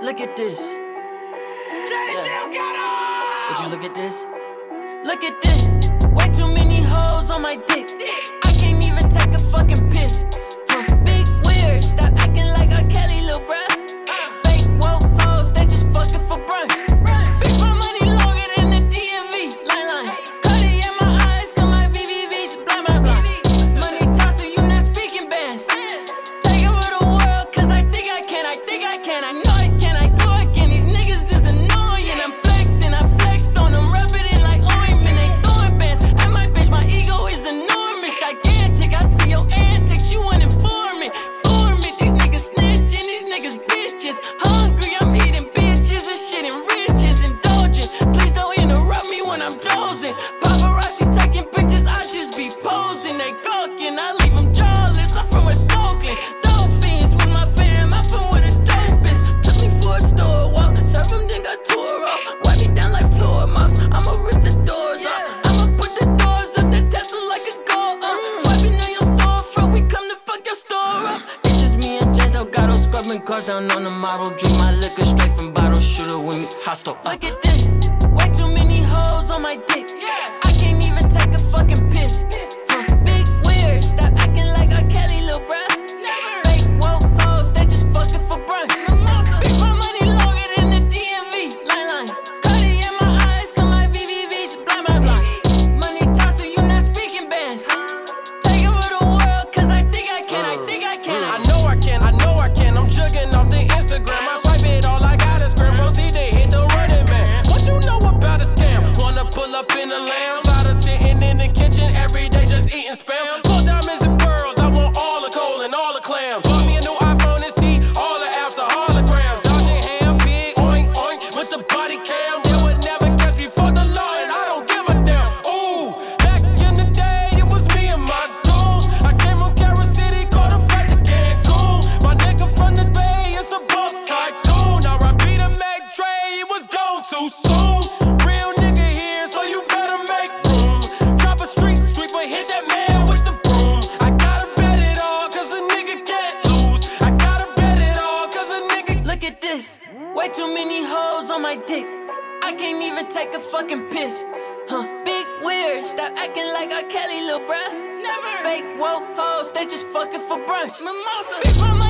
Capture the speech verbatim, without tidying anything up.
Look at this. Yeah. Would you look at this? Look at this. Way too many hoes on my dick. I can't even take a fucking piss. Huh. Big weird, stop acting like R. Kelly, lil' bruh. Fake woke hoes, they just fucking for brunch. Bitch, my money longer than the D M V. Line line. Cuddy in my eyes, cause my V V V's blind blind blind. Money talk, so you not speaking bands. Take over the world, cause I think I can, I think I can, I know I can, I go again. These niggas is annoying, I'm flexing, I flexed on them, rub it in like ointment, they throwing bands. And my bitch, my ego is enormous, gigantic. I see your antics, you want informant, informant. These niggas snitching, these niggas bitches. Hungry, I'm eating bitches and shit and riches, indulgent. Please don't interrupt me when I'm dozing. Paparazzi taking pictures, I just be posing. They gawking, I leave them jawless. I'm from West Oakland. Dolphins with my fam, I'm from where the dope is. Took me for a store walk, serve them, then got tore off. Wipe me down like floor mops, I'ma rip the doors off. I'ma put the doors up, the Tesla like a go up. Swiping on your storefront, we come to fuck your store up. It's just me and Jay Delgado, scrubbing cars down on the model. Drink my liquor straight from bottle, shooter with me, hostile. Look at this, way too many hoes on my dick. I can't even take a fucking piss. Huh. Big weird, stop acting like R. Kelly, lil' bruh. Fake woke hoes, they just fucking for brunch. Bitch, my money longer than the D M V. Line line. Cuddy in my eyes, cause my V V V's blind blind blind. Money talk, so you not speaking bands. Take over the world, cause I think I can, I think I can. I know I can, I know I can. I'm jugging off the Instagram. I swipe it, all I got is scrim. Proceed to hit the running man. What you know about a scam? Wanna pull up in the lamb? Tired of sitting in the kitchen every day just eating spam. Full diamonds and pearls, I want all the gold and all the clams. Bought me a new iPhone and see all the apps are holograms. Dodging ham, big oink oink with the body cam. They would never catch me for the law and I don't give a damn. Ooh, back in the day it was me and my goons. I came from Carol City, caught a flight to Cancun. My nigga from the Bay is a boss tycoon. Now I beat a Mac Dre, it was gone too soon. Real nigga here, so you better make room. Drop a street sweeper, hit that man with the broom. I gotta bet it all, cause a nigga can't lose. I gotta bet it all, cause a nigga. Look at this, way too many hoes on my dick. I can't even take a fucking piss. Huh, big weird, stop acting like R. Kelly, lil' bruh. Fake woke hoes, they just fucking for brunch. Bitch, my